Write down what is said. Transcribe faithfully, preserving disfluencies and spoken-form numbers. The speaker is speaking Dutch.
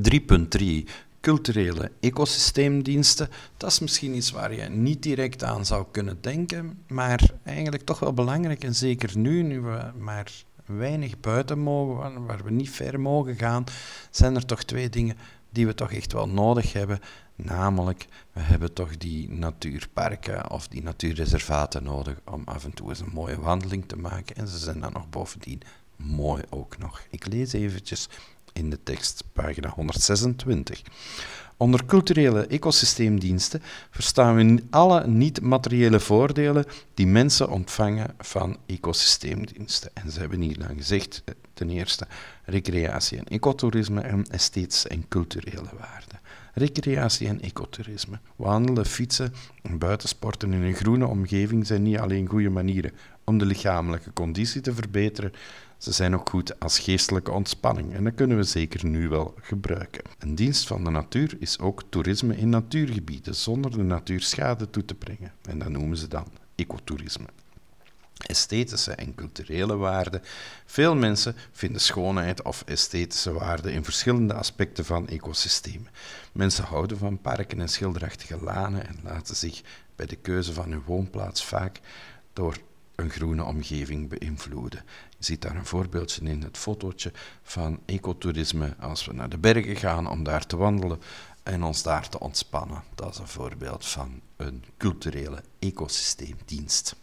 drie punt drie. Culturele ecosysteemdiensten. Dat is misschien iets waar je niet direct aan zou kunnen denken, maar eigenlijk toch wel belangrijk. En zeker nu, nu we maar weinig buiten mogen, waar we niet ver mogen gaan, zijn er toch twee dingen die we toch echt wel nodig hebben. Namelijk, we hebben toch die natuurparken of die natuurreservaten nodig om af en toe eens een mooie wandeling te maken. En ze zijn dan nog bovendien mooi ook nog. Ik lees eventjes in de tekst, pagina honderdzesentwintig. Onder culturele ecosysteemdiensten verstaan we alle niet-materiële voordelen die mensen ontvangen van ecosysteemdiensten. En ze hebben hier dan gezegd, ten eerste, recreatie en ecotourisme en esthetische en culturele waarden. Recreatie en ecotourisme. Wandelen, fietsen en buitensporten in een groene omgeving zijn niet alleen goede manieren om de lichamelijke conditie te verbeteren, ze zijn ook goed als geestelijke ontspanning en dat kunnen we zeker nu wel gebruiken. Een dienst van de natuur is ook toerisme in natuurgebieden zonder de natuur schade toe te brengen. En dat noemen ze dan ecotourisme. Esthetische en culturele waarden. Veel mensen vinden schoonheid of esthetische waarden in verschillende aspecten van ecosystemen. Mensen houden van parken en schilderachtige lanen en laten zich bij de keuze van hun woonplaats vaak door een groene omgeving beïnvloeden. Je ziet daar een voorbeeldje in het fotootje van ecotourisme als we naar de bergen gaan om daar te wandelen en ons daar te ontspannen. Dat is een voorbeeld van een culturele ecosysteemdienst.